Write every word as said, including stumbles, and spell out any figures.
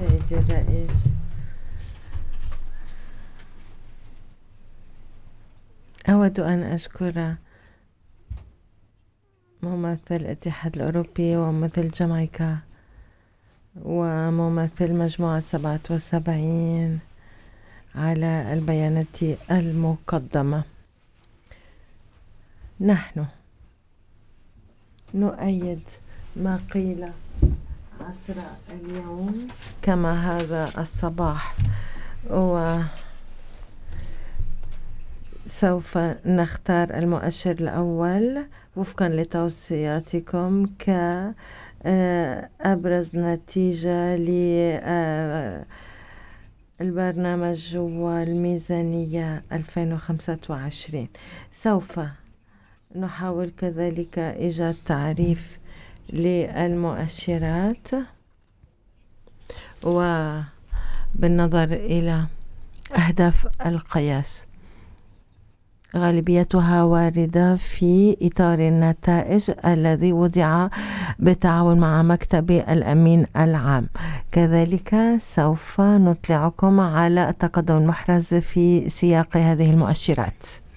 سيدي الرئيس، أود أن أشكر ممثل الاتحاد الأوروبي وممثل جامايكا وممثل مجموعة سبعة وسبعين على البيانات المقدمة. نحن نؤيد ما قيل عصر اليوم كما هذا الصباح، وسوف نختار المؤشر الأول وفقا لتوصياتكم كأبرز نتيجة للبرنامج والميزانية ألفين وخمسة وعشرين. سوف نحاول كذلك إيجاد تعريف للمؤشرات وبالنظر إلى أهداف القياس، غالبيتها واردة في إطار النتائج الذي وضع بالتعاون مع مكتب الأمين العام. كذلك سوف نطلعكم على التقدم المحرز في سياق هذه المؤشرات.